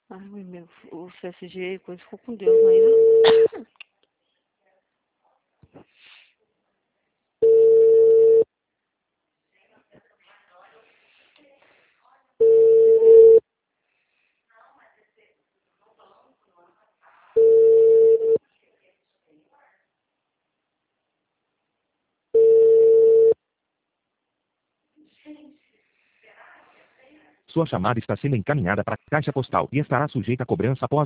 Ai, o CSG coisa ficou com Deus ainda. Sua chamada está sendo encaminhada para a caixa postal e estará sujeita a cobrança após